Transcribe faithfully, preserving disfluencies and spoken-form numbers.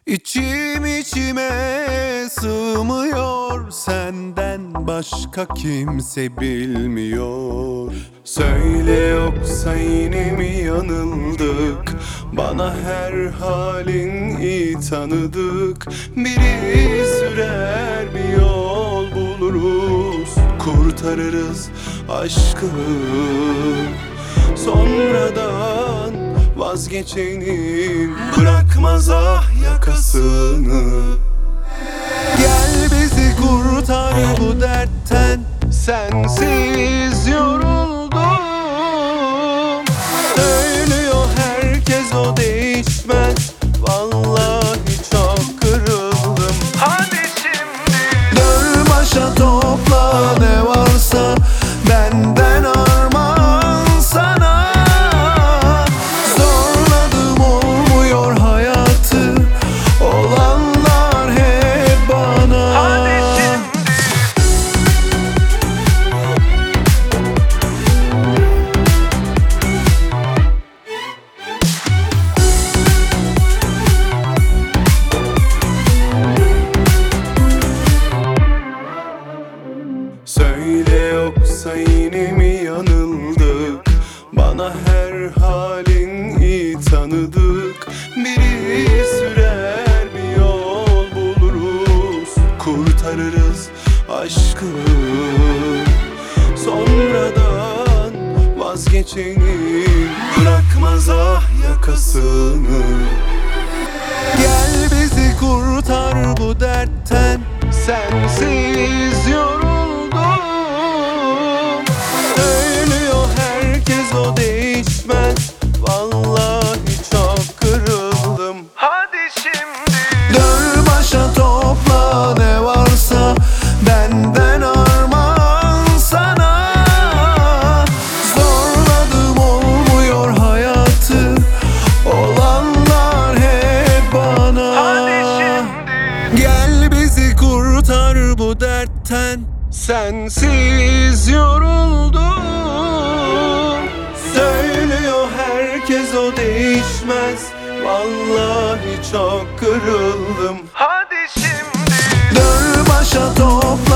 İçim içime sığmıyor, senden başka kimse bilmiyor. Söyle, yoksa yine mi yanıldık? Bana her halin iyi tanıdık. Biri sürer, bir yol buluruz, kurtarırız aşkı. Sonradan vazgeçenin bırakmaz ah yakasını. Gel bizi kurtar bu dertten, sensiz yoruldum. Söylüyor herkes o değişmez, vallahi çok kırıldım. Hadi şimdi dön başa, topla ne varsa benden armağan sana. Zorladım, olmuyor hayatı, olanlar hep bana. Hadi şimdi söyle, yoksa yine mi yanıldık? Bana her halin iyi tanıdık. Biri sürer, bir yol buluruz, kurtarırız aşkı. Sonradan vazgeçenin bırakmaz ah yakasını. Gel bizi kurtar bu dertten, sensiz yoruldum. Söylüyor herkes o değişmez, vallahi çok kırıldım. Hadi şimdi dön başa, topla ne varsa benden armağan sana. Zorladım, olmuyor hayatı, olanlar hep bana. Hadi şimdi gel bizi kurtar bu dertten, sensiz yoruldum. Söylüyor herkes o değişmez, vallahi çok kırıldım. Hadi şimdi dön başa, top